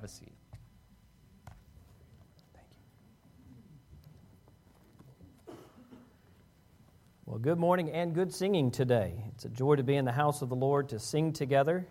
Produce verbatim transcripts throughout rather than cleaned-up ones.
a seat. Thank you. Well, good morning and good singing today. It's a joy to be in the house of the Lord, to sing together,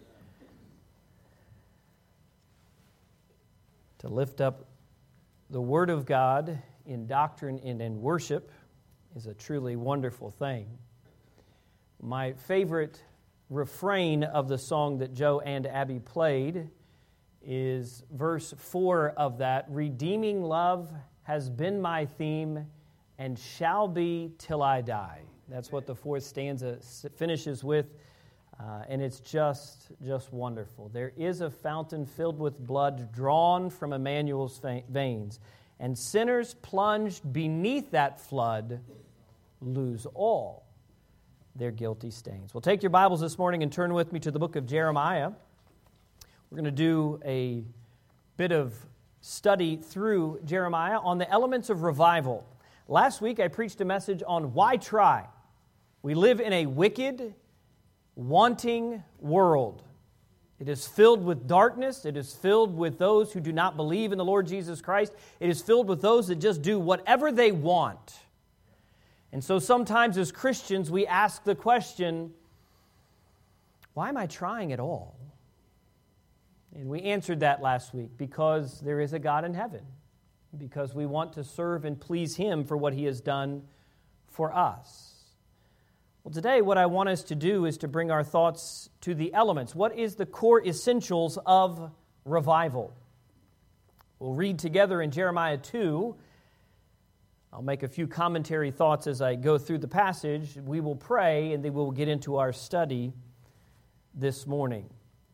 to lift up the Word of God in doctrine and in worship is a truly wonderful thing. My favorite refrain of the song that Joe and Abby played is verse four of that. Redeeming love has been my theme and shall be till I die. That's what the fourth stanza finishes with, uh, and it's just, just wonderful. There is a fountain filled with blood drawn from Emmanuel's veins, and sinners plunged beneath that flood lose all their guilty stains. Well, take your Bibles this morning and turn with me to the book of Jeremiah. We're going to do a bit of study through Jeremiah on the elements of revival. Last week I preached a message on why try. We live in a wicked, wanting world. It is filled with darkness. It is filled with those who do not believe in the Lord Jesus Christ. It is filled with those that just do whatever they want. And so sometimes as Christians, we ask the question, why am I trying at all? And we answered that last week, because there is a God in heaven, because we want to serve and please Him for what He has done for us. Well, today what I want us to do is to bring our thoughts to the elements. What is the core essentials of revival? We'll read together in Jeremiah two. I'll make a few commentary thoughts as I go through the passage. We will pray, and then we'll get into our study this morning.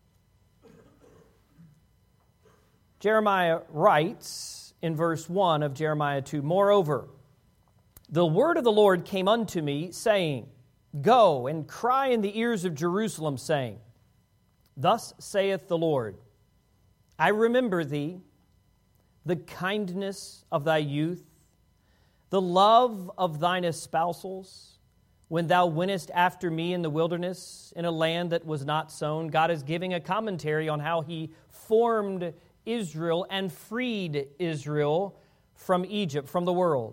Jeremiah writes in verse one of Jeremiah two, "Moreover, the word of the Lord came unto me, saying, Go and cry in the ears of Jerusalem, saying, Thus saith the Lord, I remember thee, the kindness of thy youth, the love of thine espousals, when thou wentest after me in the wilderness, in a land that was not sown." God is giving a commentary on how He formed Israel and freed Israel from Egypt, from the world.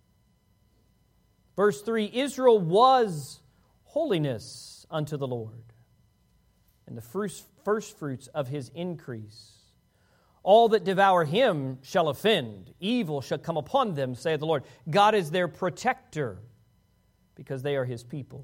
Verse three, Israel was holiness unto the Lord, and the first, first fruits of His increase. All that devour Him shall offend. Evil shall come upon them, saith the Lord. God is their protector, because they are His people.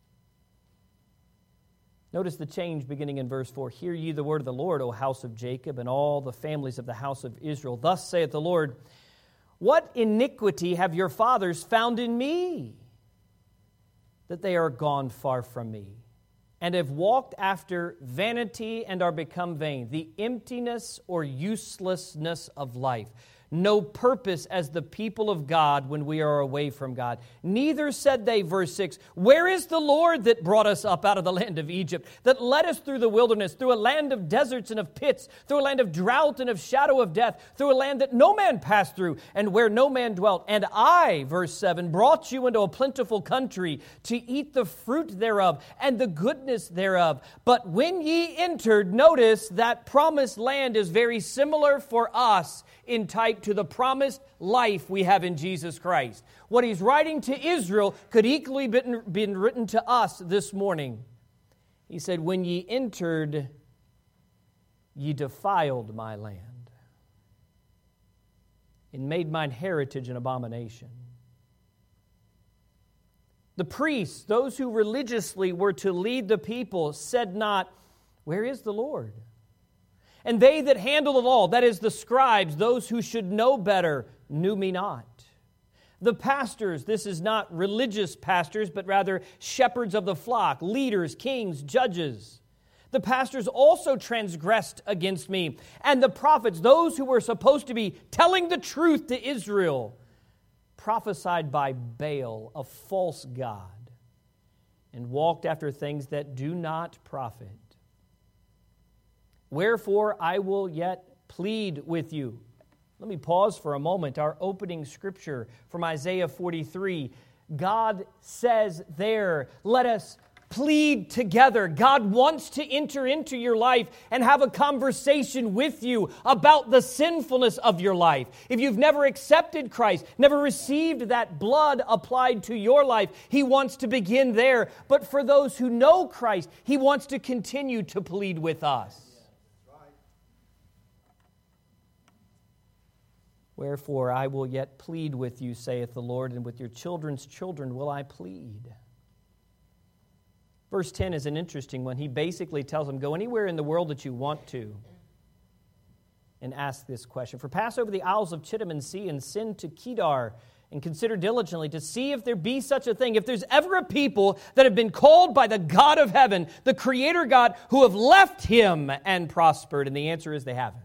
Notice the change beginning in verse four. Hear ye the word of the Lord, O house of Jacob, and all the families of the house of Israel. Thus saith the Lord, What iniquity have your fathers found in me, that they are gone far from me, and have walked after vanity and are become vain, the emptiness or uselessness of life. No purpose as the people of God when we are away from God. Neither said they, verse six, Where is the Lord that brought us up out of the land of Egypt, that led us through the wilderness, through a land of deserts and of pits, through a land of drought and of shadow of death, through a land that no man passed through, and where no man dwelt? And I, verse seven, brought you into a plentiful country to eat the fruit thereof and the goodness thereof. But when ye entered, notice that promised land is very similar for us in type to the promised life we have in Jesus Christ. What He's writing to Israel could equally been, been written to us this morning. He said, When ye entered, ye defiled my land, and made mine heritage an abomination. The priests, those who religiously were to lead the people, said not, Where is the Lord? And they that handle the law, that is the scribes, those who should know better, knew me not. The pastors, this is not religious pastors, but rather shepherds of the flock, leaders, kings, judges. The pastors also transgressed against me. And the prophets, those who were supposed to be telling the truth to Israel, prophesied by Baal, a false god, and walked after things that do not profit. Wherefore I will yet plead with you. Let me pause for a moment. Our opening scripture from Isaiah forty-three. God says there, let us plead together. God wants to enter into your life and have a conversation with you about the sinfulness of your life. If you've never accepted Christ, never received that blood applied to your life, He wants to begin there. But for those who know Christ, He wants to continue to plead with us. Wherefore I will yet plead with you, saith the Lord, and with your children's children will I plead. Verse ten is an interesting one. He basically tells them, go anywhere in the world that you want to and ask this question. For pass over the isles of Chittim and sea and send to Kedar and consider diligently to see if there be such a thing. If there's ever a people that have been called by the God of heaven, the Creator God, who have left Him and prospered. And the answer is they haven't.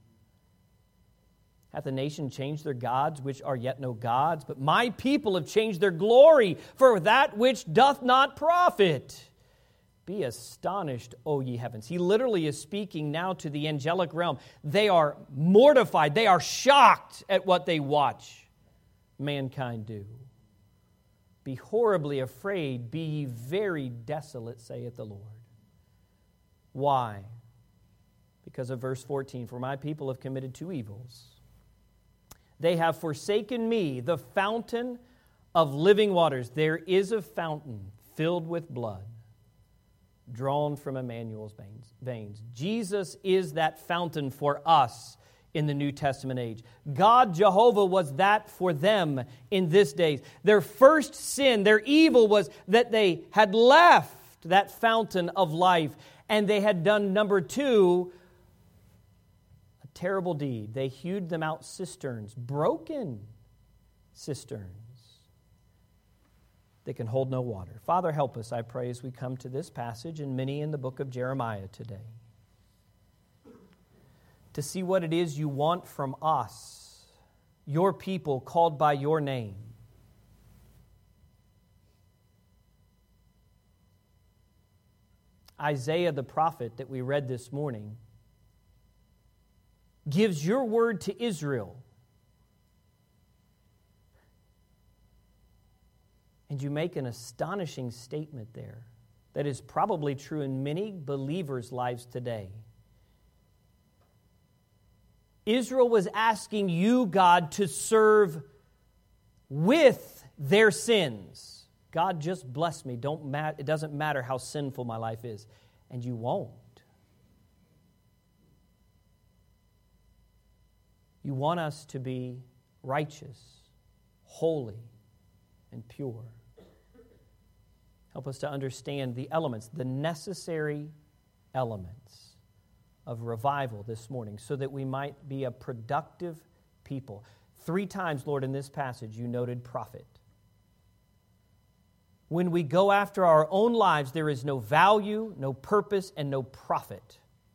Hath the nation changed their gods, which are yet no gods? But my people have changed their glory for that which doth not profit. Be astonished, O ye heavens. He literally is speaking now to the angelic realm. They are mortified. They are shocked at what they watch mankind do. Be horribly afraid. Be ye very desolate, saith the Lord. Why? Because of verse fourteen. For my people have committed two evils. They have forsaken me, the fountain of living waters. There is a fountain filled with blood, drawn from Emmanuel's veins. Jesus is that fountain for us in the New Testament age. God, Jehovah, was that for them in this day. Their first sin, their evil was that they had left that fountain of life, and they had done, number two, terrible deed. They hewed them out cisterns, broken cisterns that can hold no water. Father, help us, I pray, as we come to this passage and many in the book of Jeremiah today, to see what it is you want from us, your people called by your name. Isaiah the prophet that we read this morning gives your word to Israel. And you make an astonishing statement there that is probably true in many believers' lives today. Israel was asking you, God, to serve with their sins. God, just bless me. Don't mat- it doesn't matter how sinful my life is. And you won't. You want us to be righteous, holy, and pure. Help us to understand the elements, the necessary elements of revival this morning so that we might be a productive people. Three times, Lord, in this passage, you noted profit. When we go after our own lives, there is no value, no purpose, and no profit.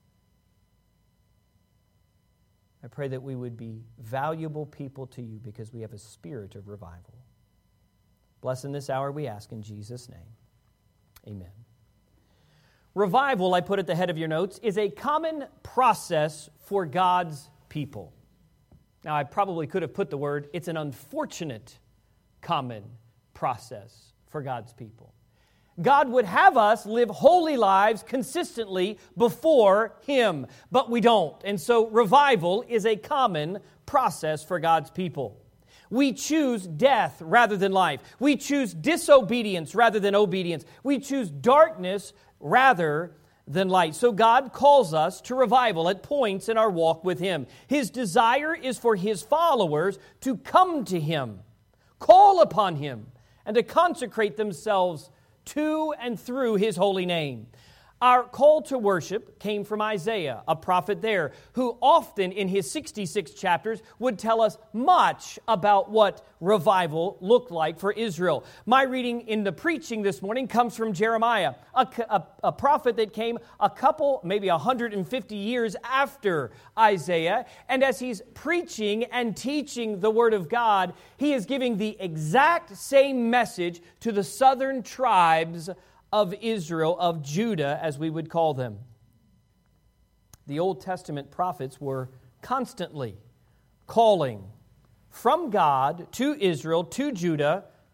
I pray that we would be valuable people to you because we have a spirit of revival. Bless in this hour, we ask in Jesus' name. Amen. Revival, I put at the head of your notes, is a common process for God's people. Now, I probably could have put the word, it's an unfortunate common process for God's people. God would have us live holy lives consistently before Him, but we don't. And so revival is a common process for God's people. We choose death rather than life. We choose disobedience rather than obedience. We choose darkness rather than light. So God calls us to revival at points in our walk with Him. His desire is for His followers to come to Him, call upon Him, and to consecrate themselves to and through His holy name. Our call to worship came from Isaiah, a prophet there, who often in his sixty-six chapters would tell us much about what revival looked like for Israel. My reading in the preaching this morning comes from Jeremiah, a, a, a prophet that came a couple, maybe one hundred fifty years after Isaiah. And as he's preaching and teaching the Word of God, he is giving the exact same message to the southern tribes of Israel, of Judah, as we would call them. The Old Testament prophets were constantly calling from God to Israel, to Judah,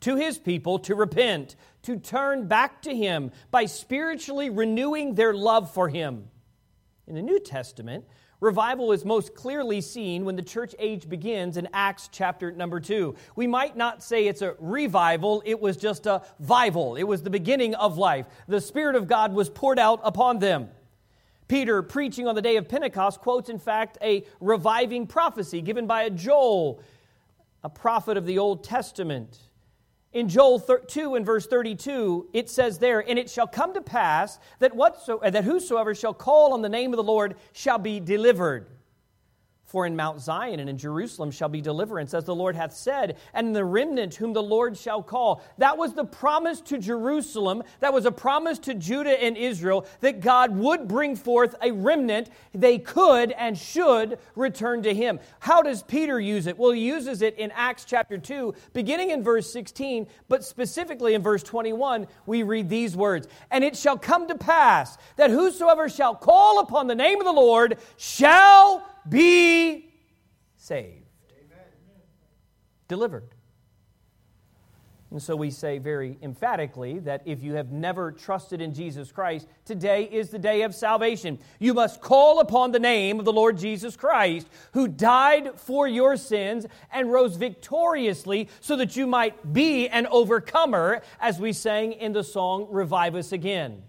to His people to repent, to turn back to Him by spiritually renewing their love for Him. In the New Testament, revival is most clearly seen when the church age begins in Acts chapter number two. We might not say it's a revival, it was just a vival. It was the beginning of life. The Spirit of God was poured out upon them. Peter, preaching on the day of Pentecost, quotes, in fact, a reviving prophecy given by a Joel, a prophet of the Old Testament. In Joel two and verse thirty-two, it says there, "And it shall come to pass that whatsoever, that whosoever shall call on the name of the Lord shall be delivered. For in Mount Zion and in Jerusalem shall be deliverance, as the Lord hath said, and in the remnant whom the Lord shall call." That was the promise to Jerusalem. That was a promise to Judah and Israel that God would bring forth a remnant. They could and should return to Him. How does Peter use it? Well, he uses it in Acts chapter two, beginning in verse sixteen, but specifically in verse twenty-one, we read these words, "And it shall come to pass that whosoever shall call upon the name of the Lord shall be saved." Amen. Delivered. And so we say very emphatically that if you have never trusted in Jesus Christ, today is the day of salvation. You must call upon the name of the Lord Jesus Christ, who died for your sins and rose victoriously so that you might be an overcomer, as we sang in the song, "Revive Us Again."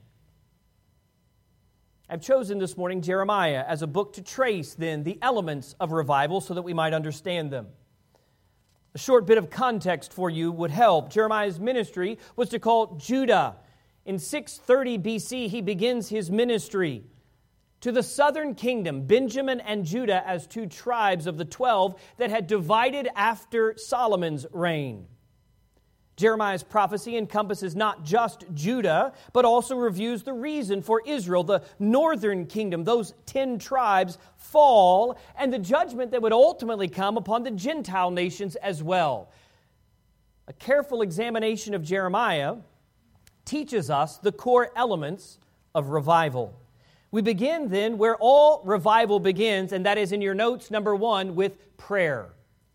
I've chosen this morning Jeremiah as a book to trace, then, the elements of revival so that we might understand them. A short bit of context for you would help. Jeremiah's ministry was to call Judah. In six thirty B C, he begins his ministry to the southern kingdom, Benjamin and Judah, as two tribes of the twelve that had divided after Solomon's reign. Jeremiah's prophecy encompasses not just Judah, but also reviews the reason for Israel, the northern kingdom. Those ten tribes fall, and the judgment that would ultimately come upon the Gentile nations as well. A careful examination of Jeremiah teaches us the core elements of revival. We begin then where all revival begins, and that is in your notes, number one, with prayer.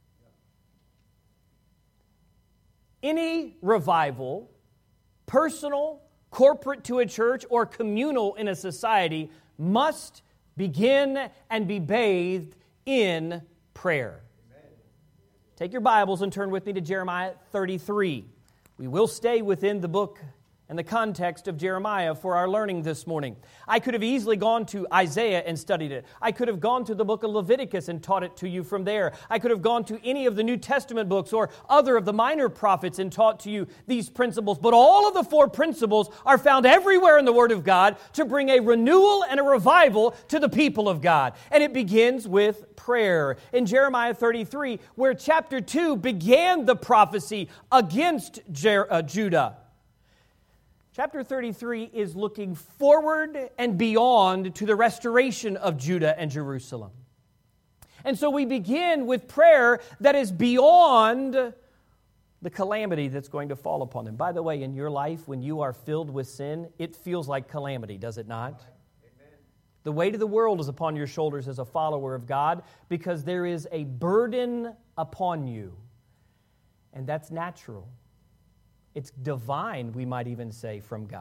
Any revival, personal, corporate to a church, or communal in a society, must begin and be bathed in prayer. Amen. Take your Bibles and turn with me to Jeremiah thirty-three. We will stay within the book and the context of Jeremiah for our learning this morning. I could have easily gone to Isaiah and studied it. I could have gone to the book of Leviticus and taught it to you from there. I could have gone to any of the New Testament books or other of the minor prophets and taught to you these principles. But all of the four principles are found everywhere in the Word of God to bring a renewal and a revival to the people of God. And it begins with prayer. In Jeremiah thirty-three, where chapter two began the prophecy against Jer- uh, Judah, chapter thirty-three is looking forward and beyond to the restoration of Judah and Jerusalem. And so we begin with prayer that is beyond the calamity that's going to fall upon them. By the way, in your life, when you are filled with sin, it feels like calamity, does it not? Amen. The weight of the world is upon your shoulders as a follower of God because there is a burden upon you. And that's natural. It's divine, we might even say, from God.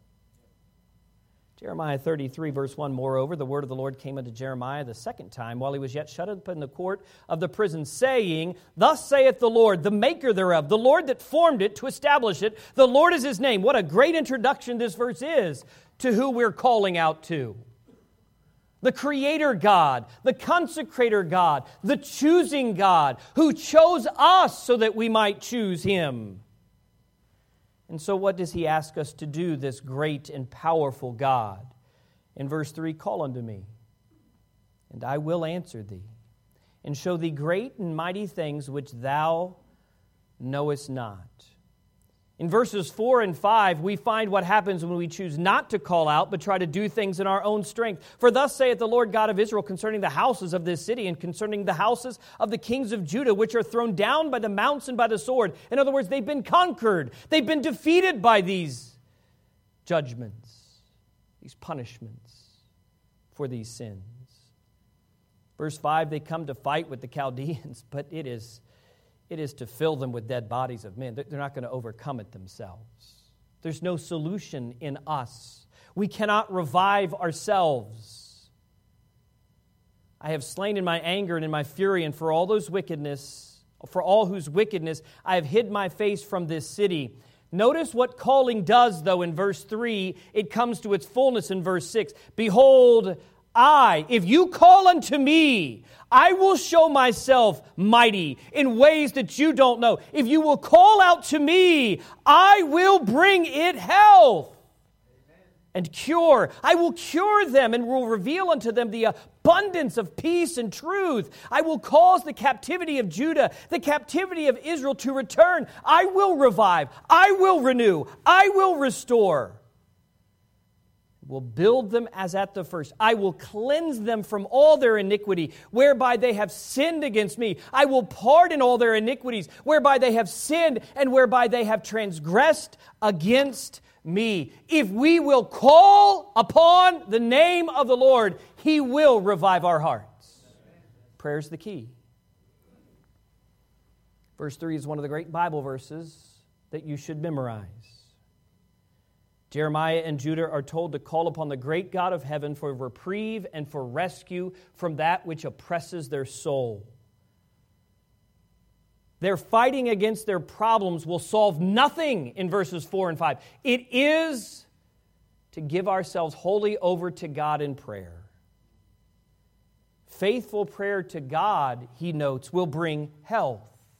Jeremiah thirty-three, verse one, "Moreover, the word of the Lord came unto Jeremiah the second time, while he was yet shut up in the court of the prison, saying, Thus saith the Lord, the maker thereof, the Lord that formed it to establish it. The Lord is his name." What a great introduction this verse is to who we're calling out to. The Creator God, the Consecrator God, the choosing God, who chose us so that we might choose Him. And so what does He ask us to do, this great and powerful God? In verse three, "Call unto me, and I will answer thee, and show thee great and mighty things which thou knowest not." In verses four and five, we find what happens when we choose not to call out, but try to do things in our own strength. "For thus saith the Lord God of Israel concerning the houses of this city, and concerning the houses of the kings of Judah, which are thrown down by the mounts and by the sword." In other words, they've been conquered. They've been defeated by these judgments, these punishments for these sins. Verse five, "They come to fight with the Chaldeans, but it is... it is to fill them with dead bodies of men. They're not going to overcome it themselves. There's no solution in us. We cannot revive ourselves. I have slain in my anger and in my fury, and for all those wickedness, for all whose wickedness, I have hid my face from this city. Notice what calling does, though, in verse three. It comes to its fullness in verse six. Behold, I, if you call unto me, I will show myself mighty in ways that you don't know. If you will call out to me, I will bring it health and cure. I will cure them and will reveal unto them the abundance of peace and truth. I will cause the captivity of Judah, the captivity of Israel to return. I will revive. I will renew. I will restore. Will build them as at the first. I will cleanse them from all their iniquity, whereby they have sinned against me. I will pardon all their iniquities, whereby they have sinned and whereby they have transgressed against me. If we will call upon the name of the Lord, He will revive our hearts. Prayer is the key. Verse three is one of the great Bible verses that you should memorize. Jeremiah and Judah are told to call upon the great God of heaven for reprieve and for rescue from that which oppresses their soul. Their fighting against their problems will solve nothing in verses four and five. It is to give ourselves wholly over to God in prayer. Faithful prayer to God, he notes, will bring health.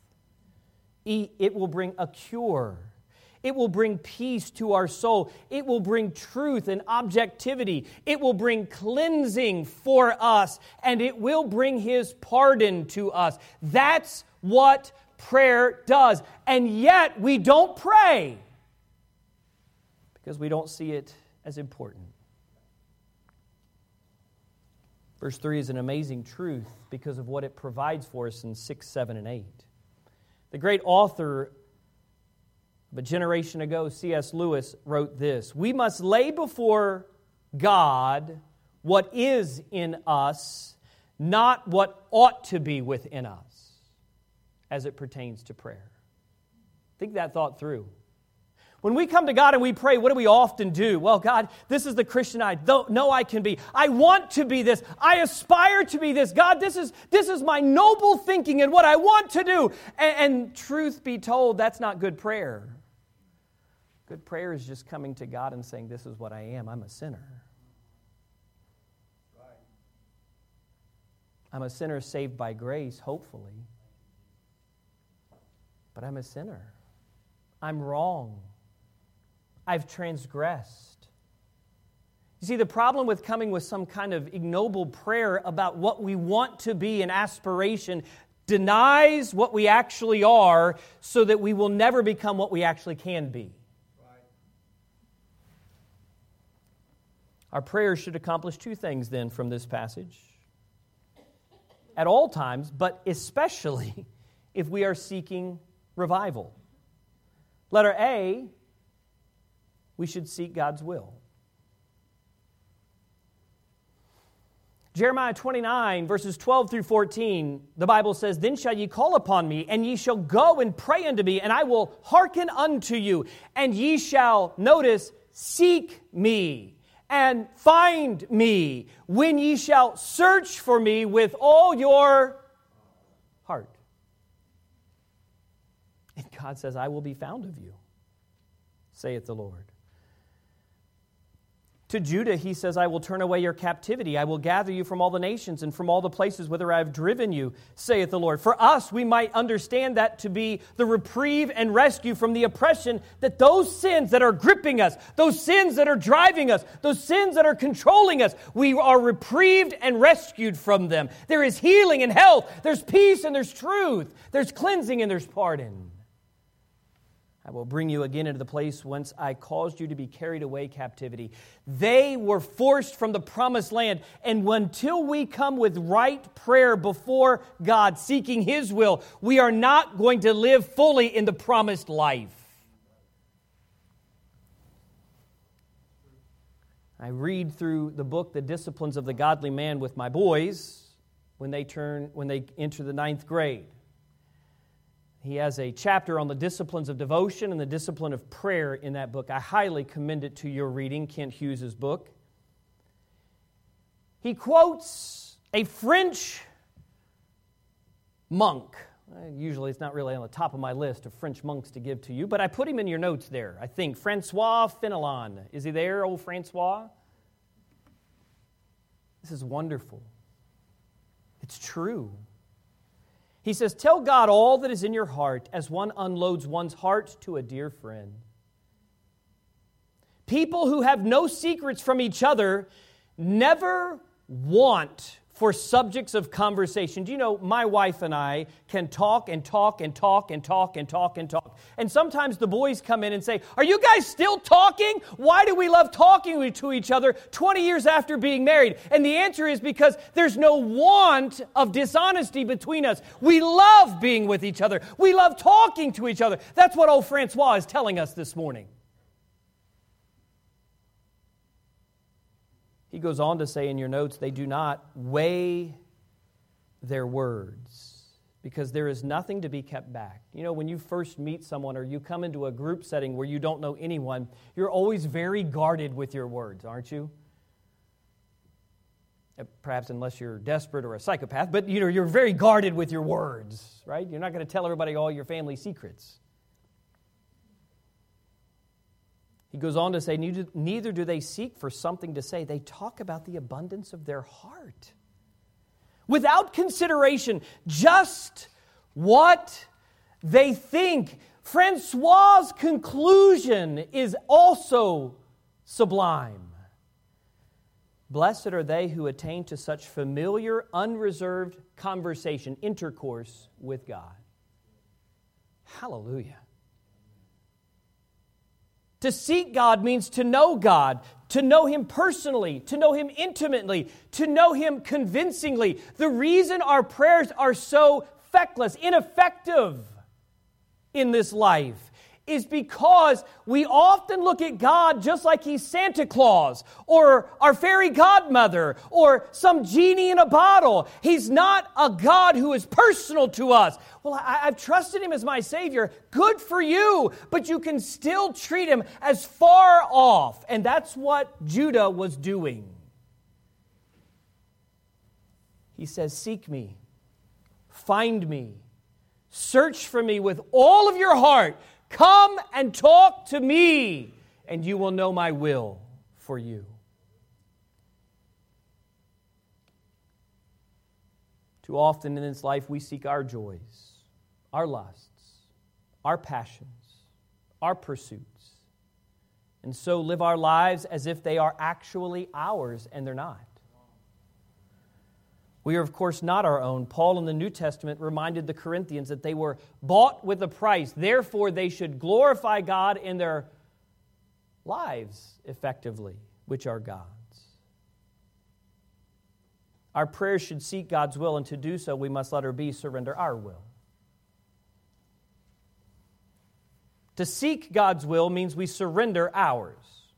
It will bring a cure. It will bring peace to our soul. It will bring truth and objectivity. It will bring cleansing for us, and it will bring His pardon to us. That's what prayer does. And yet we don't pray because we don't see it as important. Verse three is an amazing truth because of what it provides for us in six, seven, and eight. The great author of a generation ago, C S Lewis, wrote this: we must lay before God what is in us, not what ought to be within us, as it pertains to prayer. Think that thought through. When we come to God and we pray, what do we often do? Well, God, this is the Christian I don't know I can be. I want to be this. I aspire to be this. God, this is, this is my noble thinking and what I want to do. And, and truth be told, that's not good prayer. Good prayer is just coming to God and saying, this is what I am. I'm a sinner. I'm a sinner saved by grace, hopefully. But I'm a sinner. I'm wrong. I've transgressed. You see, the problem with coming with some kind of ignoble prayer about what we want to be, an aspiration, denies what we actually are so that we will never become what we actually can be. Our prayers should accomplish two things then from this passage. At all times, but especially if we are seeking revival. Letter A, we should seek God's will. Jeremiah twenty-nine, verses twelve through fourteen, the Bible says, then shall ye call upon me, and ye shall go and pray unto me, and I will hearken unto you, and ye shall, notice, seek me, and find me, when ye shall search for me with all your heart. And God says, I will be found of you, saith the Lord. To Judah, he says, I will turn away your captivity. I will gather you from all the nations and from all the places whither I have driven you, saith the Lord. For us, we might understand that to be the reprieve and rescue from the oppression that those sins that are gripping us, those sins that are driving us, those sins that are controlling us, we are reprieved and rescued from them. There is healing and health. There's peace and there's truth. There's cleansing and there's pardon. I will bring you again into the place whence I caused you to be carried away captivity. They were forced from the promised land. And until we come with right prayer before God, seeking His will, we are not going to live fully in the promised life. I read through the book, The Disciplines of the Godly Man, with my boys when they turn, when they enter the ninth grade. He has a chapter on the disciplines of devotion and the discipline of prayer in that book. I highly commend it to your reading, Kent Hughes' book. He quotes a French monk. Usually it's not really on the top of my list of French monks to give to you, but I put him in your notes there, I think. Francois Fenelon. Is he there, old Francois? This is wonderful. It's true. He says, tell God all that is in your heart as one unloads one's heart to a dear friend. People who have no secrets from each other never want for subjects of conversation. Do you know, my wife and I can talk and talk and talk and talk and talk and talk. And sometimes the boys come in and say, are you guys still talking? Why do we love talking to each other twenty years after being married? And the answer is because there's no want of dishonesty between us. We love being with each other. We love talking to each other. That's what old Francois is telling us this morning. He goes on to say in your notes, they do not weigh their words because there is nothing to be kept back. You know, when you first meet someone or you come into a group setting where you don't know anyone, you're always very guarded with your words, aren't you? Perhaps unless you're desperate or a psychopath, but you know, you're very guarded with your words, right? You're not going to tell everybody all your family secrets. He goes on to say, neither do they seek for something to say. They talk about the abundance of their heart. Without consideration, just what they think. Francois' conclusion is also sublime. Blessed are they who attain to such familiar, unreserved conversation, intercourse with God. Hallelujah. To seek God means to know God, to know Him personally, to know Him intimately, to know Him convincingly. The reason our prayers are so feckless, ineffective in this life is because we often look at God just like He's Santa Claus or our fairy godmother or some genie in a bottle. He's not a God who is personal to us. Well, I, I've trusted Him as my Savior. Good for you, but you can still treat Him as far off. And that's what Judah was doing. He says, seek me, find me, search for me with all of your heart. Come and talk to me, and you will know my will for you. Too often in this life, we seek our joys, our lusts, our passions, our pursuits, and so live our lives as if they are actually ours, and they're not. We are, of course, not our own. Paul in the New Testament reminded the Corinthians that they were bought with a price. Therefore, they should glorify God in their lives effectively, which are God's. Our prayers should seek God's will, and to do so, we must let her be surrender our will. To seek God's will means we surrender ours.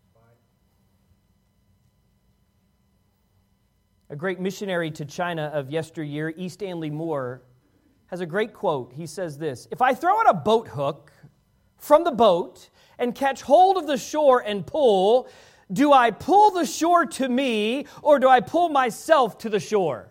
A great missionary to China of yesteryear, E. Stanley Moore, has a great quote. He says this, if I throw out a boat hook from the boat and catch hold of the shore and pull, do I pull the shore to me or do I pull myself to the shore?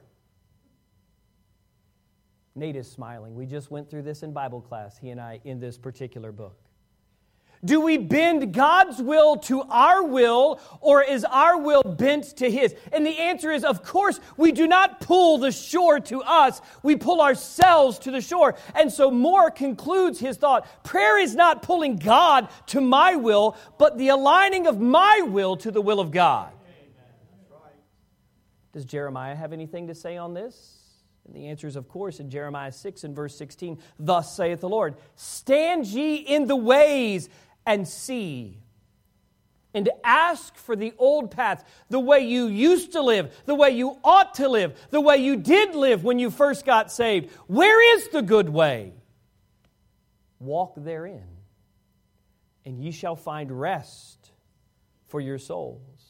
Nate is smiling. We just went through this in Bible class, he and I, in this particular book. Do we bend God's will to our will, or is our will bent to His? And the answer is, of course, we do not pull the shore to us. We pull ourselves to the shore. And so Moore concludes his thought, prayer is not pulling God to my will, but the aligning of my will to the will of God. Does Jeremiah have anything to say on this? And the answer is, of course, in Jeremiah six and verse sixteen, thus saith the Lord, stand ye in the ways and see, and ask for the old paths, the way you used to live, the way you ought to live, the way you did live when you first got saved. Where is the good way? Walk therein, and ye shall find rest for your souls.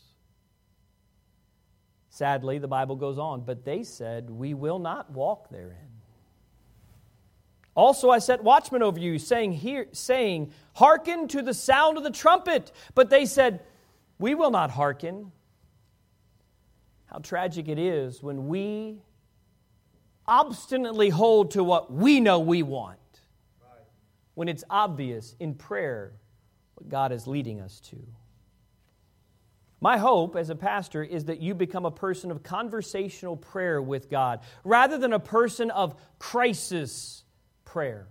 Sadly, the Bible goes on, but they said, we will not walk therein. Also I set watchmen over you, saying, hear, saying, hearken to the sound of the trumpet. But they said, we will not hearken. How tragic it is when we obstinately hold to what we know we want, when it's obvious in prayer what God is leading us to. My hope as a pastor is that you become a person of conversational prayer with God rather than a person of crisis prayer.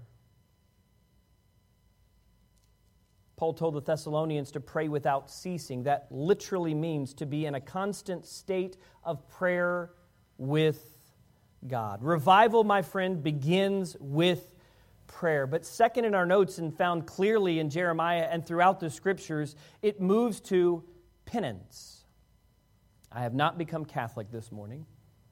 Paul told the Thessalonians to pray without ceasing. That literally means to be in a constant state of prayer with God. Revival, my friend, begins with prayer. But second in our notes, and found clearly in Jeremiah and throughout the Scriptures, it moves to penance. I have not become Catholic this morning,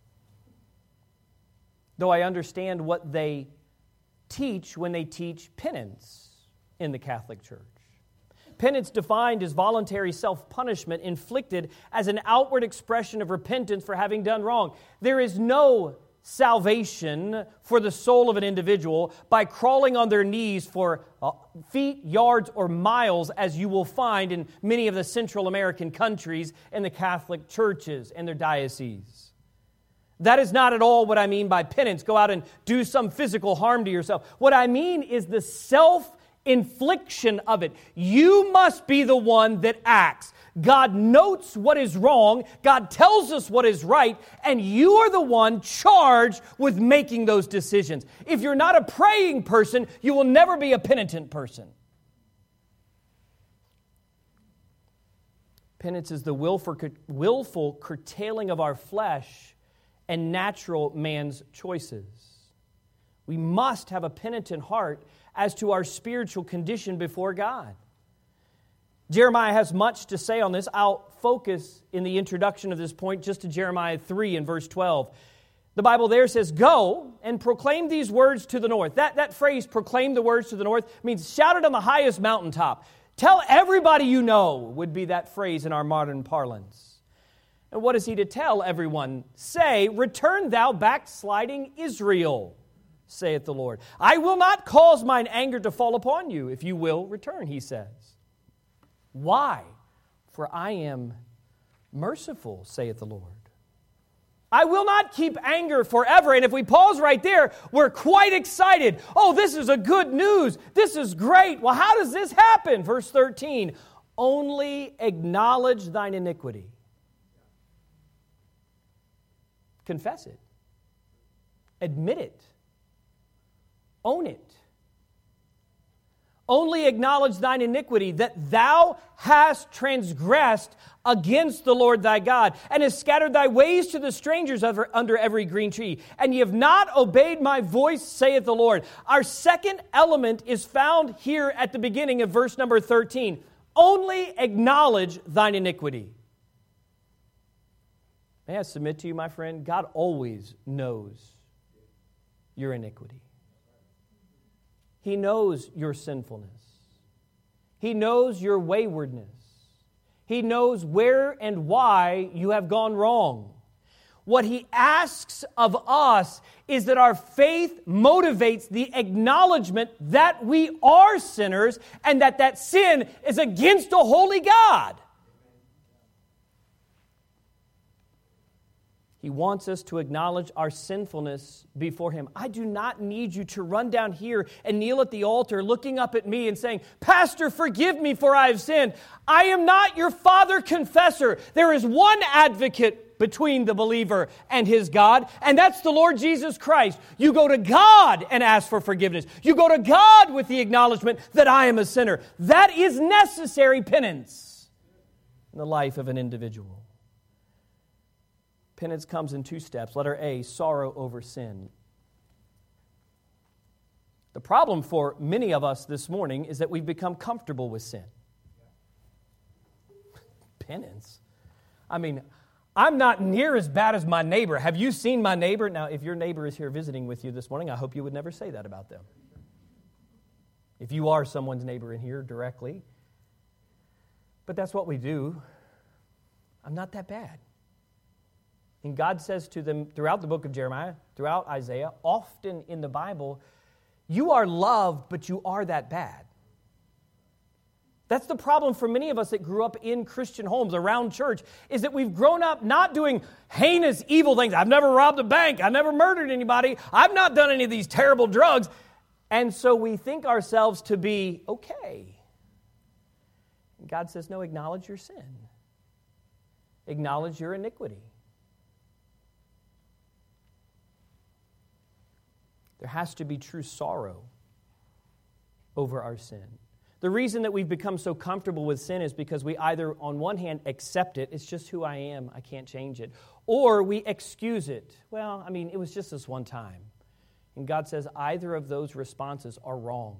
though I understand what they teach when they teach penance in the Catholic Church. Penance defined as voluntary self-punishment inflicted as an outward expression of repentance for having done wrong. There is no salvation for the soul of an individual by crawling on their knees for uh, feet, yards, or miles, as you will find in many of the Central American countries and the Catholic churches and their dioceses. That is not at all what I mean by penance. Go out and do some physical harm to yourself. What I mean is the self-infliction of it. You must be the one that acts. God notes what is wrong, God tells us what is right, and you are the one charged with making those decisions. If you're not a praying person, you will never be a penitent person. Penance is the willful, willful curtailing of our flesh and natural man's choices. We must have a penitent heart as to our spiritual condition before God. Jeremiah has much to say on this. I'll focus in the introduction of this point just to Jeremiah three and verse twelve. The Bible there says, go and proclaim these words to the north. That, that phrase, proclaim the words to the north, means shout it on the highest mountaintop. Tell everybody you know, would be that phrase in our modern parlance. And what is he to tell everyone? Say, return thou backsliding Israel, saith the Lord. I will not cause mine anger to fall upon you, if you will return, he says. Why? For I am merciful, saith the Lord. I will not keep anger forever. And if we pause right there, we're quite excited. Oh, this is a good news. This is great. Well, how does this happen? Verse thirteen, only acknowledge thine iniquity. Confess it. Admit it. Own it. Only acknowledge thine iniquity, that thou hast transgressed against the Lord thy God, and hast scattered thy ways to the strangers under every green tree. And ye have not obeyed my voice, saith the Lord. Our second element is found here at the beginning of verse number thirteen. Only acknowledge thine iniquity. May I submit to you, my friend, God always knows your iniquity. He knows your sinfulness. He knows your waywardness. He knows where and why you have gone wrong. What He asks of us is that our faith motivates the acknowledgement that we are sinners and that that sin is against a holy God. He wants us to acknowledge our sinfulness before Him. I do not need you to run down here and kneel at the altar looking up at me and saying, Pastor, forgive me for I have sinned. I am not your father confessor. There is one advocate between the believer and his God, and that's the Lord Jesus Christ. You go to God and ask for forgiveness. You go to God with the acknowledgement that I am a sinner. That is necessary penance in the life of an individual. Penance comes in two steps. Letter A, sorrow over sin. The problem for many of us this morning is that we've become comfortable with sin. Penance? I mean, I'm not near as bad as my neighbor. Have you seen my neighbor? Now, if your neighbor is here visiting with you this morning, I hope you would never say that about them. If you are someone's neighbor in here directly. But that's what we do. I'm not that bad. And God says to them throughout the book of Jeremiah, throughout Isaiah, often in the Bible, You are loved, but you are that bad. That's the problem for many of us that grew up in Christian homes, around church, is that we've grown up not doing heinous, evil things. I've never robbed a bank. I've never murdered anybody. I've not done any of these terrible drugs. And so we think ourselves to be okay. And God says, no, acknowledge your sin. Acknowledge your iniquity. There has to be true sorrow over our sin. The reason that we've become so comfortable with sin is because we either, on one hand, accept it, it's just who I am, I can't change it, or we excuse it. Well, I mean, it was just this one time. And God says either of those responses are wrong.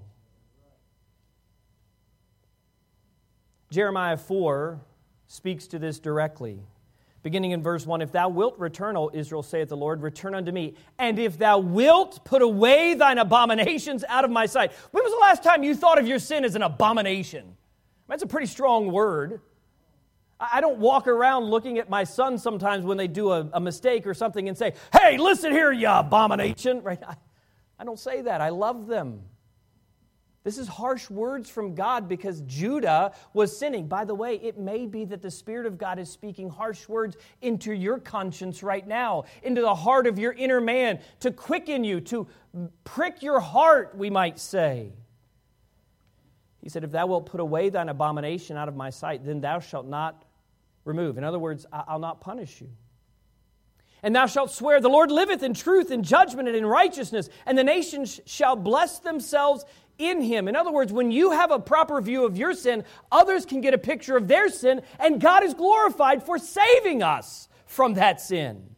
Jeremiah four speaks to this directly. Beginning in verse one, if thou wilt return, O Israel, saith the Lord, return unto me. And if thou wilt put away thine abominations out of my sight. When was the last time you thought of your sin as an abomination? That's a pretty strong word. I don't walk around looking at my son sometimes when they do a, a mistake or something and say, hey, listen here, you abomination. Right? I, I don't say that. I love them. This is harsh words from God because Judah was sinning. By the way, it may be that the Spirit of God is speaking harsh words into your conscience right now, into the heart of your inner man, to quicken you, to prick your heart, we might say. He said, if thou wilt put away thine abomination out of my sight, then thou shalt not remove. In other words, I'll not punish you. And thou shalt swear, the Lord liveth in truth, in judgment, and in righteousness, and the nations shall bless themselves in Him. In other words, when you have a proper view of your sin, others can get a picture of their sin, and God is glorified for saving us from that sin.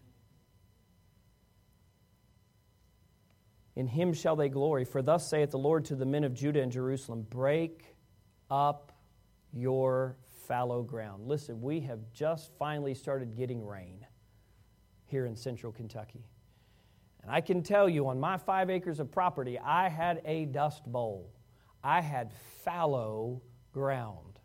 In Him shall they glory, for thus saith the Lord to the men of Judah and Jerusalem, break up your fallow ground. Listen, we have just finally started getting rain here in central Kentucky. And I can tell you, on my five acres of property, I had a dust bowl. I had fallow ground.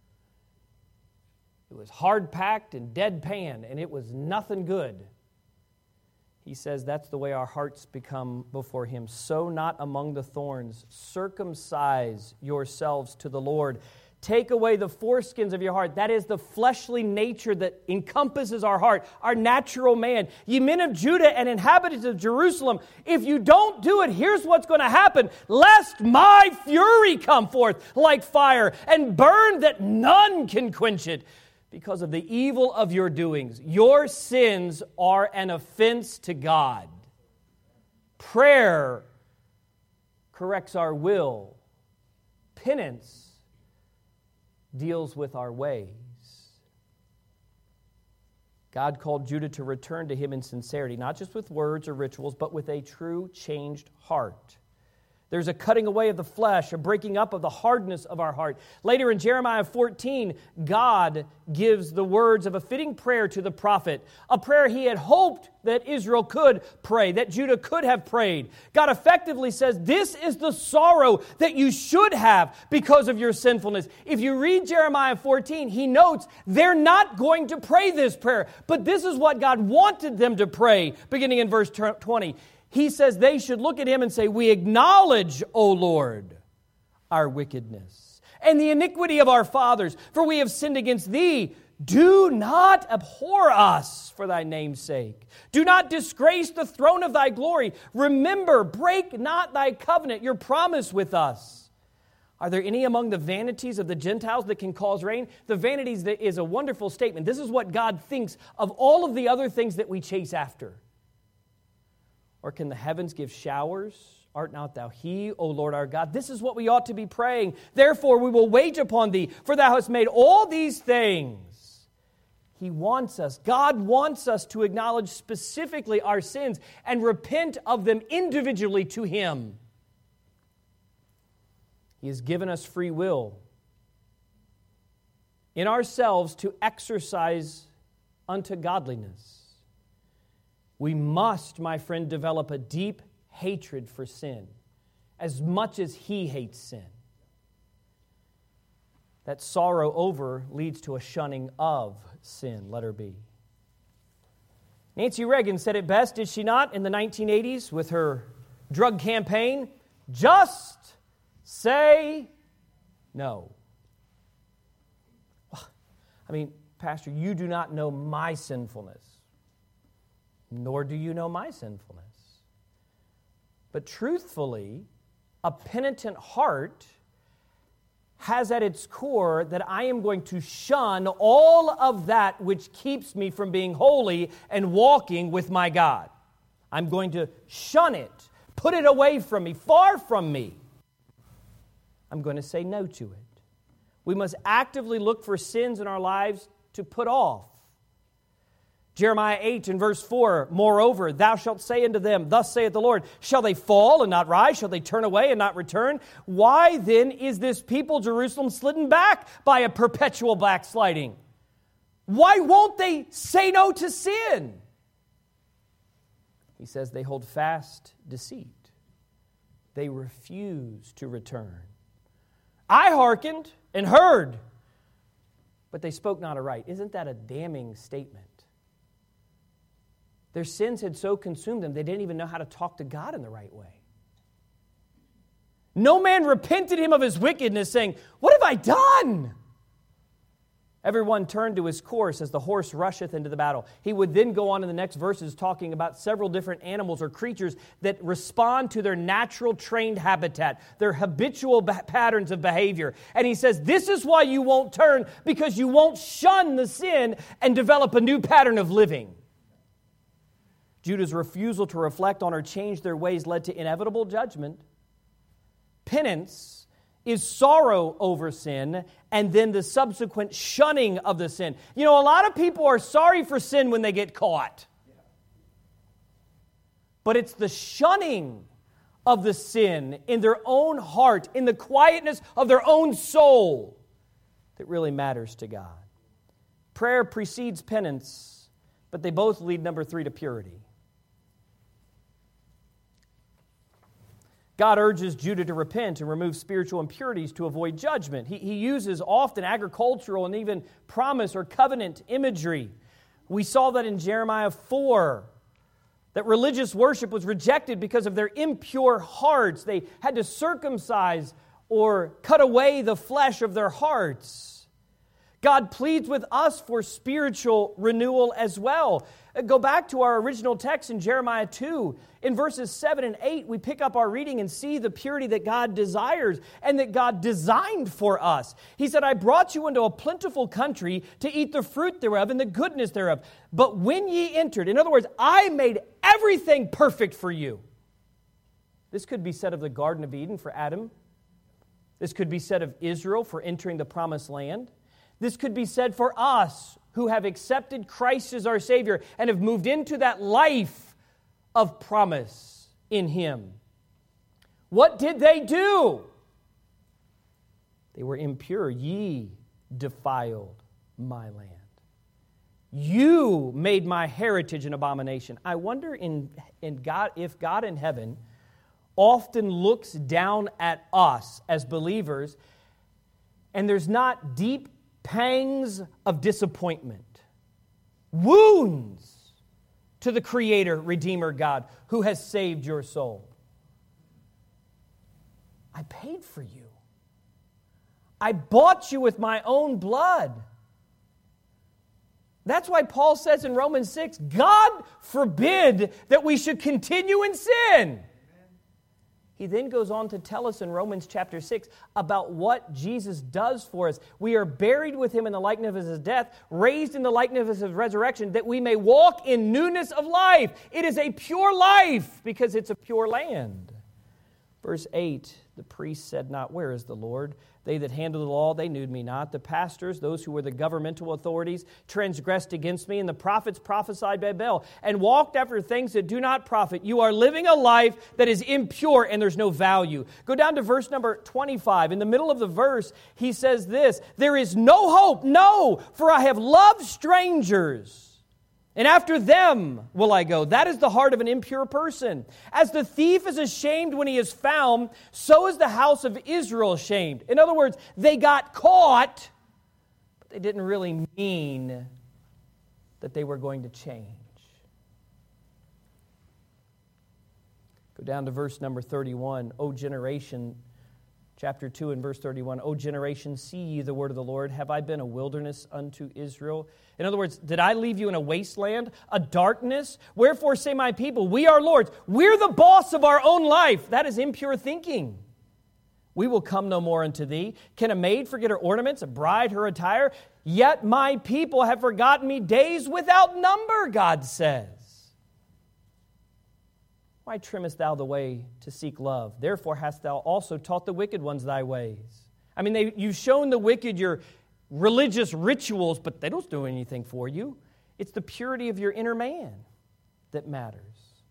It was hard-packed and deadpan, and it was nothing good. He says that's the way our hearts become before Him. Sow not among the thorns. Circumcise yourselves to the Lord. Take away the foreskins of your heart. That is the fleshly nature that encompasses our heart, our natural man. Ye men of Judah and inhabitants of Jerusalem, if you don't do it, here's what's going to happen. Lest my fury come forth like fire and burn that none can quench it. Because of the evil of your doings. Your sins are an offense to God. Prayer corrects our will. Penance deals with our ways. God called Judah to return to Him in sincerity, not just with words or rituals, but with a true changed heart. There's a cutting away of the flesh, a breaking up of the hardness of our heart. Later in Jeremiah fourteen, God gives the words of a fitting prayer to the prophet, a prayer he had hoped that Israel could pray, that Judah could have prayed. God effectively says, this is the sorrow that you should have because of your sinfulness. If you read Jeremiah fourteen, he notes they're not going to pray this prayer, but this is what God wanted them to pray, beginning in verse twenty. He says they should look at Him and say, we acknowledge, O Lord, our wickedness and the iniquity of our fathers, for we have sinned against Thee. Do not abhor us for Thy name's sake. Do not disgrace the throne of Thy glory. Remember, break not Thy covenant, your promise with us. Are there any among the vanities of the Gentiles that can cause rain? The vanities is a wonderful statement. This is what God thinks of all of the other things that we chase after. Or can the heavens give showers? Art not Thou He, O Lord our God? This is what we ought to be praying. Therefore we will wage upon Thee, for Thou hast made all these things. He wants us, God wants us to acknowledge specifically our sins and repent of them individually to Him. He has given us free will in ourselves to exercise unto godliness. We must, my friend, develop a deep hatred for sin, as much as He hates sin. That sorrow over leads to a shunning of sin, letter B. Nancy Reagan said it best, did she not, in the nineteen eighties with her drug campaign? Just say no. I mean, Pastor, you do not know my sinfulness, nor do you know my sinfulness. But truthfully, a penitent heart has at its core that I am going to shun all of that which keeps me from being holy and walking with my God. I'm going to shun it, put it away from me, far from me. I'm going to say no to it. We must actively look for sins in our lives to put off. Jeremiah eight and verse four, moreover, thou shalt say unto them, thus saith the Lord, shall they fall and not rise? Shall they turn away and not return? Why then is this people, Jerusalem, slidden back by a perpetual backsliding? Why won't they say no to sin? He says they hold fast deceit. They refuse to return. I hearkened and heard, but they spoke not aright. Isn't that a damning statement? Their sins had so consumed them, they didn't even know how to talk to God in the right way. No man repented him of his wickedness, saying, what have I done? Everyone turned to his course as the horse rusheth into the battle. He would then go on in the next verses talking about several different animals or creatures that respond to their natural trained habitat, their habitual ba- patterns of behavior. And he says, this is why you won't turn, because you won't shun the sin and develop a new pattern of living. Judah's refusal to reflect on or change their ways led to inevitable judgment. Penance is sorrow over sin and then the subsequent shunning of the sin. You know, a lot of people are sorry for sin when they get caught. But it's the shunning of the sin in their own heart, in the quietness of their own soul, that really matters to God. Prayer precedes penance, but they both lead, number three, to purity. God urges Judah to repent and remove spiritual impurities to avoid judgment. He, he uses often agricultural and even promise or covenant imagery. We saw that in Jeremiah four, that religious worship was rejected because of their impure hearts. They had to circumcise or cut away the flesh of their hearts. God pleads with us for spiritual renewal as well. Go back to our original text in Jeremiah two. In verses seven and eight, we pick up our reading and see the purity that God desires and that God designed for us. He said, I brought you into a plentiful country to eat the fruit thereof and the goodness thereof. But when ye entered, in other words, I made everything perfect for you. This could be said of the Garden of Eden for Adam. This could be said of Israel for entering the promised land. This could be said for us who have accepted Christ as our Savior and have moved into that life of promise in Him. What did they do? They were impure. Ye defiled my land. You made my heritage an abomination. I wonder in, in God, if God in heaven often looks down at us as believers and there's not deep pangs of disappointment, wounds to the Creator, Redeemer God, who has saved your soul. I paid for you. I bought you with my own blood. That's why Paul says in Romans six, God forbid that we should continue in sin. He then goes on to tell us in Romans chapter six about what Jesus does for us. We are buried with Him in the likeness of His death, raised in the likeness of His resurrection, that we may walk in newness of life. It is a pure life because it's a pure land. Verse eight, the priest said not, where is the Lord? They that handle the law, they knew me not. The pastors, those who were the governmental authorities, transgressed against me, and the prophets prophesied by Baal, and walked after things that do not profit. You are living a life that is impure, and there's no value. Go down to verse number twenty-five. In the middle of the verse, he says this, there is no hope, no, for I have loved strangers. And after them will I go. That is the heart of an impure person. As the thief is ashamed when he is found, so is the house of Israel ashamed. In other words, they got caught, but they didn't really mean that they were going to change. Go down to verse number thirty-one. O generation, chapter two and verse thirty-one. O generation, see ye the word of the Lord. Have I been a wilderness unto Israel? In other words, did I leave you in a wasteland, a darkness? Wherefore say my people, we are Lord's. We're the boss of our own life. That is impure thinking. We will come no more unto thee. Can a maid forget her ornaments, a bride her attire? Yet my people have forgotten me days without number, God says. Why trimmest thou the way to seek love? Therefore hast thou also taught the wicked ones thy ways. I mean, they, you've shown the wicked your religious rituals, but they don't do anything for you. It's the purity of your inner man that matters.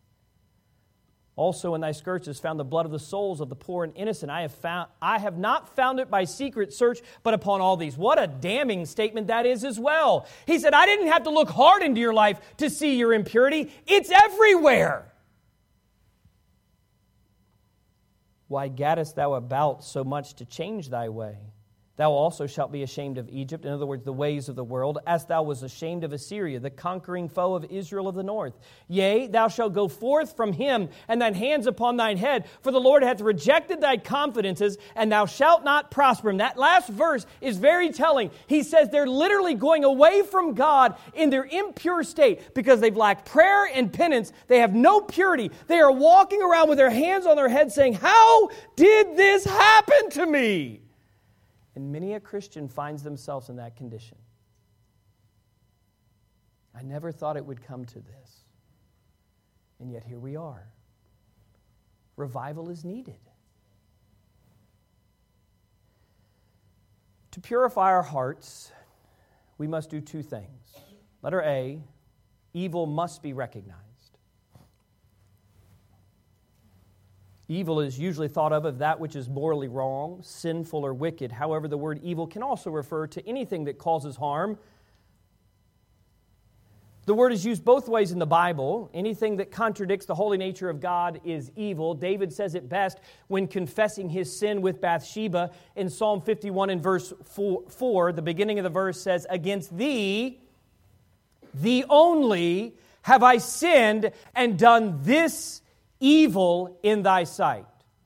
Also in thy skirts is found the blood of the souls of the poor and innocent. I have found, I have not found it by secret search, but upon all these. What a damning statement that is as well. He said, I didn't have to look hard into your life to see your impurity. It's everywhere. Why gaddest thou about so much to change thy way? Thou also shalt be ashamed of Egypt, in other words, the ways of the world, as thou was ashamed of Assyria, the conquering foe of Israel of the north. Yea, thou shalt go forth from him, and thine hands upon thine head, for the Lord hath rejected thy confidences, and thou shalt not prosper. And that last verse is very telling. He says they're literally going away from God in their impure state because they've lacked prayer and penance. They have no purity. They are walking around with their hands on their head saying, how did this happen to me? And many a Christian finds themselves in that condition. I never thought it would come to this. And yet here we are. Revival is needed. To purify our hearts, we must do two things. Letter A, evil must be recognized. Evil is usually thought of as that which is morally wrong, sinful, or wicked. However, the word evil can also refer to anything that causes harm. The word is used both ways in the Bible. Anything that contradicts the holy nature of God is evil. David says it best when confessing his sin with Bathsheba in Psalm fifty-one and verse four. The beginning of the verse says, against thee, thee only, have I sinned and done this evil in thy sight.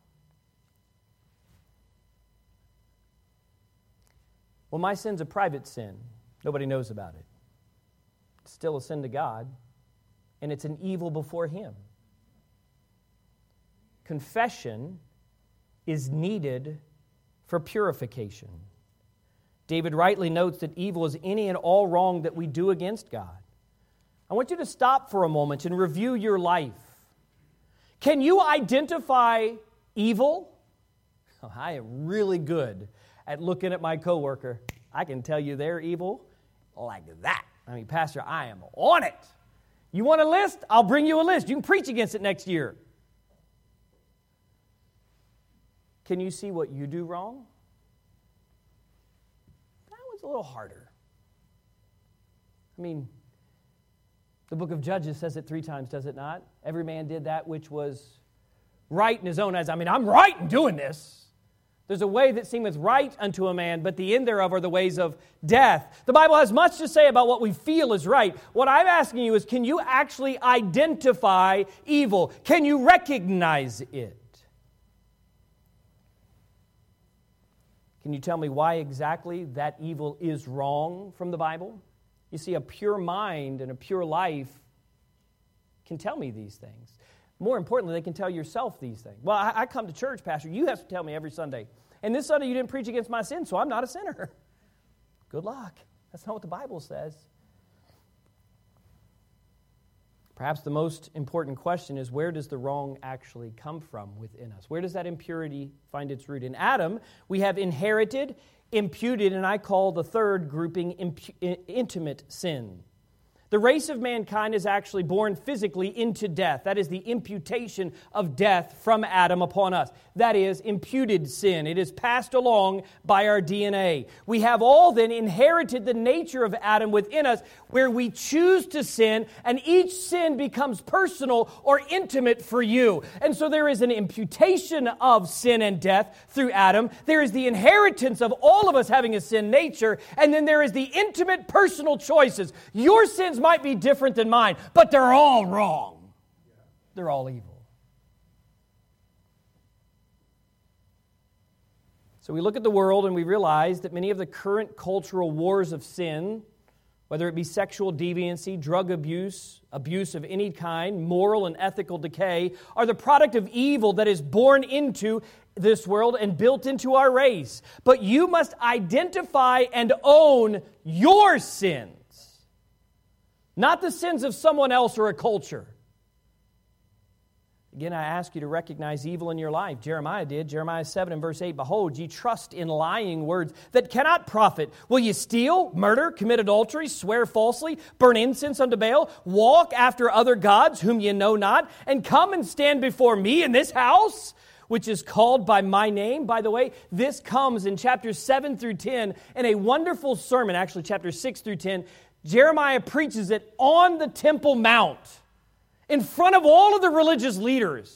Well, my sin's a private sin. Nobody knows about it. It's still a sin to God, and it's an evil before Him. Confession is needed for purification. David rightly notes that evil is any and all wrong that we do against God. I want you to stop for a moment and review your life. Can you identify evil? Oh, I am really good at looking at my coworker. I can tell you they're evil like that. I mean, Pastor, I am on it. You want a list? I'll bring you a list. You can preach against it next year. Can you see what you do wrong? That one's a little harder. I mean, the book of Judges says it three times, does it not? Every man did that which was right in his own eyes. I mean, I'm right in doing this. There's a way that seemeth right unto a man, but the end thereof are the ways of death. The Bible has much to say about what we feel is right. What I'm asking you is, can you actually identify evil? Can you recognize it? Can you tell me why exactly that evil is wrong from the Bible? You see, a pure mind and a pure life can tell me these things. More importantly, they can tell yourself these things. Well, I, I come to church, Pastor. You have to tell me every Sunday. And this Sunday you didn't preach against my sin, so I'm not a sinner. Good luck. That's not what the Bible says. Perhaps the most important question is, where does the wrong actually come from within us? Where does that impurity find its root? In Adam, we have inherited, imputed, and I call the third grouping impu- intimate sin. The race of mankind is actually born physically into death. That is the imputation of death from Adam upon us. That is imputed sin. It is passed along by our D N A. We have all then inherited the nature of Adam within us, where we choose to sin, and each sin becomes personal or intimate for you. And so there is an imputation of sin and death through Adam. There is the inheritance of all of us having a sin nature, and then there is the intimate personal choices. Your sins might be different than mine, but they're all wrong. They're all evil. So we look at the world and we realize that many of the current cultural wars of sin, whether it be sexual deviancy, drug abuse, abuse of any kind, moral and ethical decay, are the product of evil that is born into this world and built into our race. But you must identify and own your sins, not the sins of someone else or a culture. Again, I ask you to recognize evil in your life. Jeremiah did. Jeremiah seven and verse eight, "Behold, ye trust in lying words that cannot profit. Will ye steal, murder, commit adultery, swear falsely, burn incense unto Baal, walk after other gods whom ye know not, and come and stand before me in this house, which is called by my name?" By the way, this comes in chapters seven through ten in a wonderful sermon, actually chapters six through ten. Jeremiah preaches it on the Temple Mount, in front of all of the religious leaders.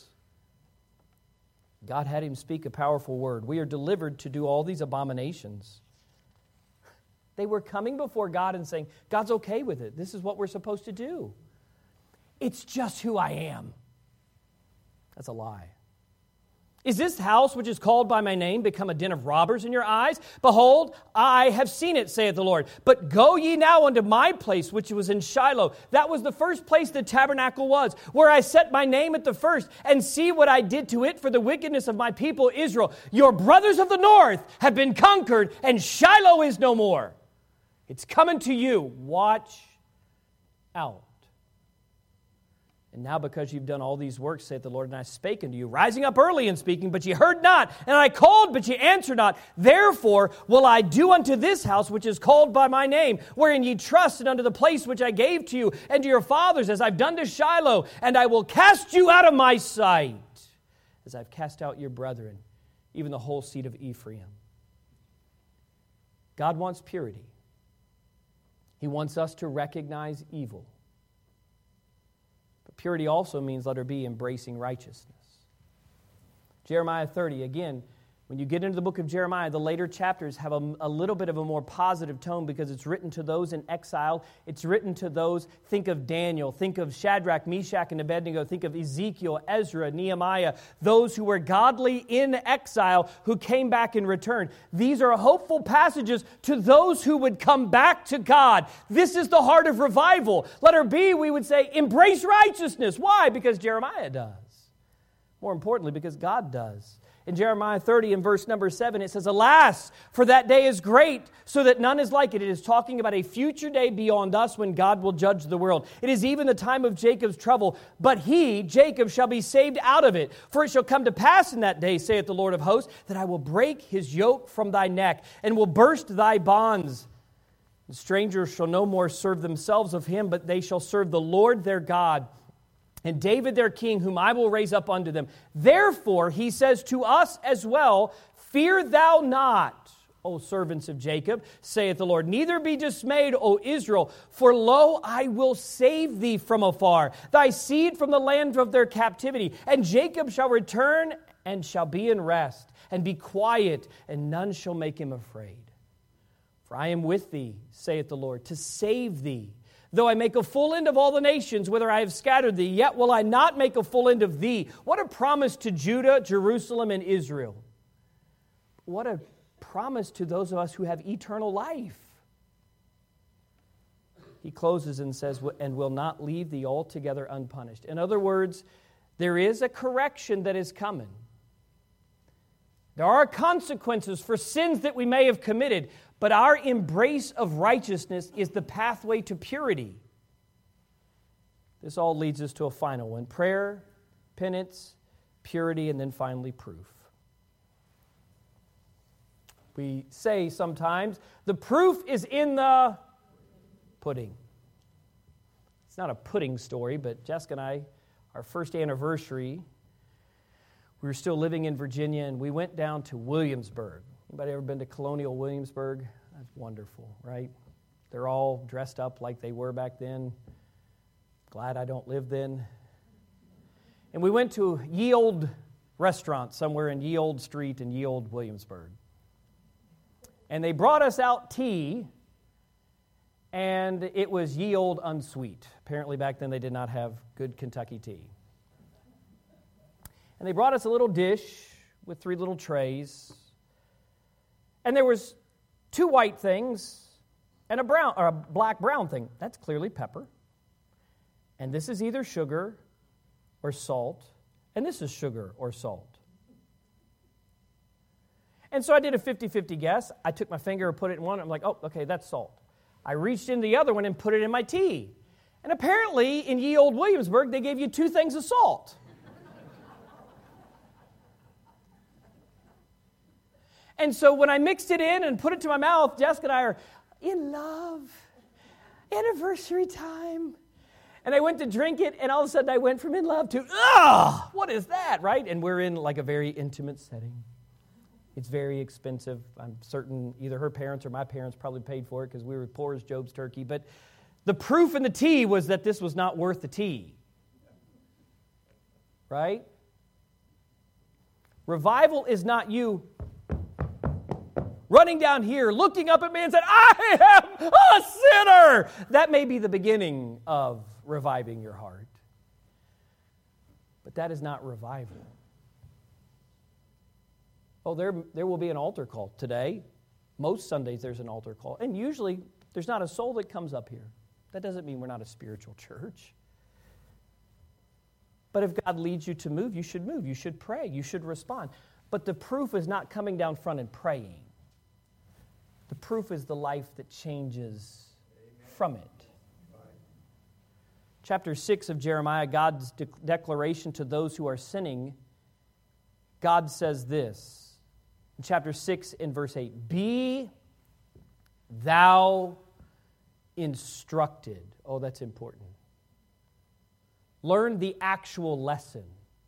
God had him speak a powerful word. We are delivered to do all these abominations. They were coming before God and saying, God's okay with it. This is what we're supposed to do. It's just who I am. That's a lie. Is this house which is called by my name become a den of robbers in your eyes? Behold, I have seen it, saith the Lord. But go ye now unto my place, which was in Shiloh. That was the first place the tabernacle was, where I set my name at the first, and see what I did to it for the wickedness of my people Israel. Your brothers of the north have been conquered, and Shiloh is no more. It's coming to you. Watch out. And now because you've done all these works, saith the Lord, and I spake unto you, rising up early and speaking, but ye heard not, and I called, but ye answered not. Therefore will I do unto this house, which is called by my name, wherein ye trusted, unto the place which I gave to you and to your fathers, as I've done to Shiloh, and I will cast you out of my sight, as I've cast out your brethren, even the whole seed of Ephraim. God wants purity. He wants us to recognize evil. Purity also means, let her be, embracing righteousness. Jeremiah thirty, again, when you get into the book of Jeremiah, the later chapters have a, a little bit of a more positive tone because it's written to those in exile. It's written to those, think of Daniel, think of Shadrach, Meshach, and Abednego, think of Ezekiel, Ezra, Nehemiah, those who were godly in exile who came back and returned. These are hopeful passages to those who would come back to God. This is the heart of revival. Letter B, we would say, embrace righteousness. Why? Because Jeremiah does. More importantly, because God does. In Jeremiah thirty and verse number seven, it says, "Alas, for that day is great, so that none is like it." It is talking about a future day beyond us when God will judge the world. "It is even the time of Jacob's trouble, but he, Jacob, shall be saved out of it. For it shall come to pass in that day, saith the Lord of hosts, that I will break his yoke from thy neck, and will burst thy bonds. The strangers shall no more serve themselves of him, but they shall serve the Lord their God, and David their king, whom I will raise up unto them. Therefore, he says to us as well, fear thou not, O servants of Jacob, saith the Lord. Neither be dismayed, O Israel, for lo, I will save thee from afar, thy seed from the land of their captivity. And Jacob shall return and shall be in rest, and be quiet, and none shall make him afraid. For I am with thee, saith the Lord, to save thee. Though I make a full end of all the nations, whither I have scattered thee, yet will I not make a full end of thee. What a promise to Judah, Jerusalem, and Israel. What a promise to those of us who have eternal life. He closes and says, and will not leave thee altogether unpunished. In other words, there is a correction that is coming. There are consequences for sins that we may have committed, but our embrace of righteousness is the pathway to purity. This all leads us to a final one: prayer, penance, purity, and then finally proof. We say sometimes, the proof is in the pudding. It's not a pudding story, but Jessica and I, our first anniversary, we were still living in Virginia, and we went down to Williamsburg. Anybody ever been to Colonial Williamsburg? That's wonderful, right? They're all dressed up like they were back then. Glad I don't live then. And we went to Ye Olde restaurant somewhere in Ye Olde Street in Ye Olde, Williamsburg. And they brought us out tea, and it was Ye Olde Unsweet. Apparently back then they did not have good Kentucky tea. And they brought us a little dish with three little trays. And there was two white things and a brown or a black-brown thing. That's clearly pepper. And this is either sugar or salt, and this is sugar or salt. And so I did a fifty-fifty guess. I took my finger and put it in one. I'm like, oh, okay, that's salt. I reached in the other one and put it in my tea. And apparently, in ye old Williamsburg, they gave you two things of salt. And so when I mixed it in and put it to my mouth, Jessica and I are in love, anniversary time. And I went to drink it, and all of a sudden I went from in love to, ugh, what is that, right? And we're in like a very intimate setting. It's very expensive. I'm certain either her parents or my parents probably paid for it because we were poor as Job's turkey. But the proof in the tea was that this was not worth the tea. Right? Revival is not you running down here, looking up at me and saying, I am a sinner. That may be the beginning of reviving your heart. But that is not revival. Oh, there, there will be an altar call today. Most Sundays there's an altar call. And usually there's not a soul that comes up here. That doesn't mean we're not a spiritual church. But if God leads you to move, you should move. You should pray. You should respond. But the proof is not coming down front and praying. The proof is the life that changes Amen. From it. Right. Chapter six of Jeremiah, God's de- declaration to those who are sinning, God says this. In chapter six in verse eight, be thou instructed. Oh, that's important. Learn the actual lesson.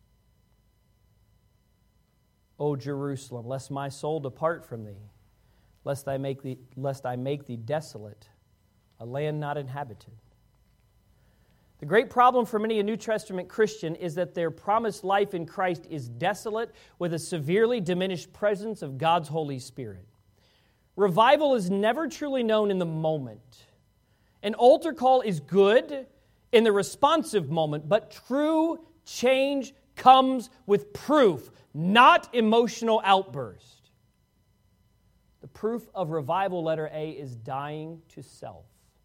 O Jerusalem, lest my soul depart from thee. Lest I make thee, lest I make thee desolate, a land not inhabited. The great problem for many a New Testament Christian is that their promised life in Christ is desolate with a severely diminished presence of God's Holy Spirit. Revival is never truly known in the moment. An altar call is good in the responsive moment, but true change comes with proof, not emotional outburst. The proof of revival, letter A, is dying to self.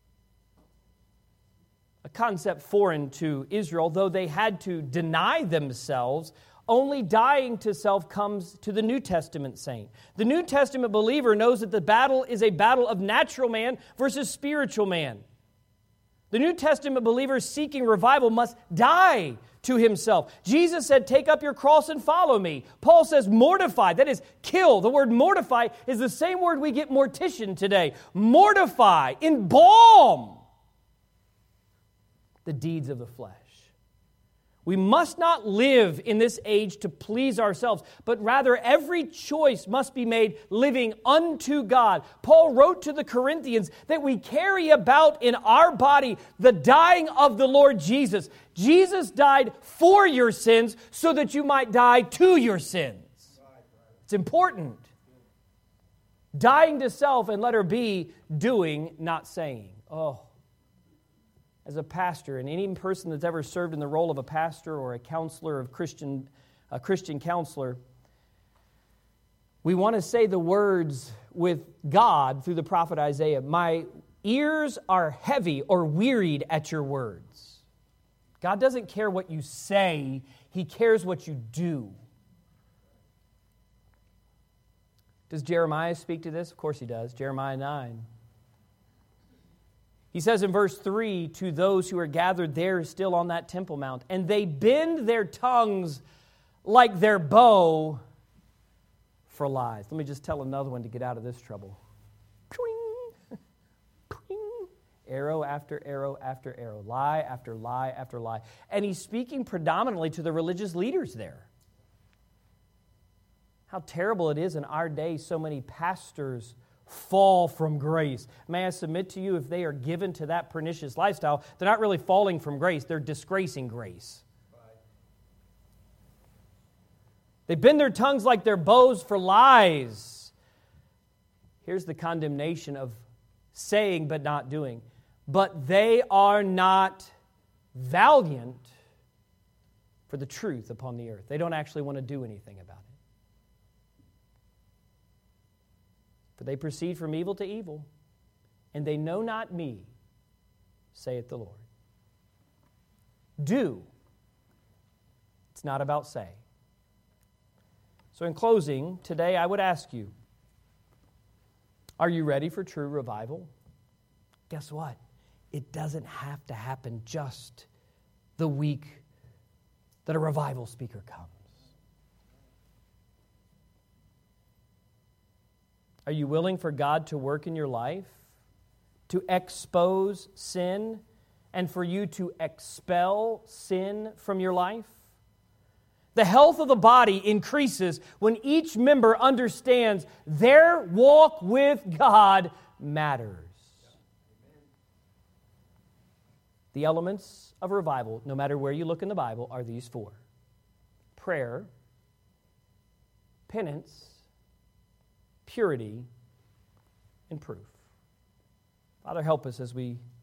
A concept foreign to Israel, though they had to deny themselves, only dying to self comes to the New Testament saint. The New Testament believer knows that the battle is a battle of natural man versus spiritual man. The New Testament believer seeking revival must die to himself. Jesus said, take up your cross and follow me. Paul says mortify, that is kill. The word mortify is the same word we get mortician today. Mortify, embalm the deeds of the flesh. We must not live in this age to please ourselves, but rather every choice must be made living unto God. Paul wrote to the Corinthians that we carry about in our body the dying of the Lord Jesus. Jesus died for your sins so that you might die to your sins. It's important. Dying to self, and letter B, doing, not saying. Oh. As a pastor, and any person that's ever served in the role of a pastor or a counselor of Christian, a Christian counselor, we want to say the words with God through the prophet Isaiah, my ears are heavy or wearied at your words. God doesn't care what you say, He cares what you do. Does Jeremiah speak to this? Of course he does. Jeremiah nine. He says in verse three, to those who are gathered there still on that Temple Mount, and they bend their tongues like their bow for lies. Let me just tell another one to get out of this trouble. Pwing, pwing, arrow after arrow after arrow, lie after lie after lie. And he's speaking predominantly to the religious leaders there. How terrible it is in our day, so many pastors fall from grace. May I submit to you, if they are given to that pernicious lifestyle, they're not really falling from grace, they're disgracing grace. Right. They bend their tongues like their bows for lies. Here's the condemnation of saying but not doing. But they are not valiant for the truth upon the earth. They don't actually want to do anything about it. For they proceed from evil to evil, and they know not me, saith the Lord. Do. It's not about say. So in closing, today I would ask you, are you ready for true revival? Guess what? It doesn't have to happen just the week that a revival speaker comes. Are you willing for God to work in your life, to expose sin, and for you to expel sin from your life? The health of the body increases when each member understands their walk with God matters. The elements of revival, no matter where you look in the Bible, are these four: prayer, penance, purity, and proof. Father, help us as we